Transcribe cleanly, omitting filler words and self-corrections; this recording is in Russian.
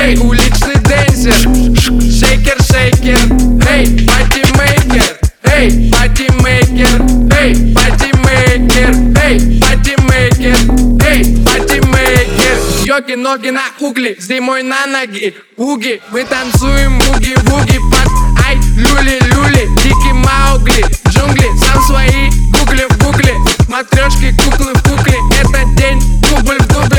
эй, уличный денсер, шейкер, шейкер, эй, патимейкер, эй, патимейкер, эй, патимейкер, эй, патимейкер, эй, патимейкер. Йоги, ноги на угли, зимой на ноги, буги, мы танцуем буги-буги под ай, люли-люли, дикий Маугли, джунгли, сам свои гугли в гугле, матрешки, куклы в кукле, это день, дубль в дубле.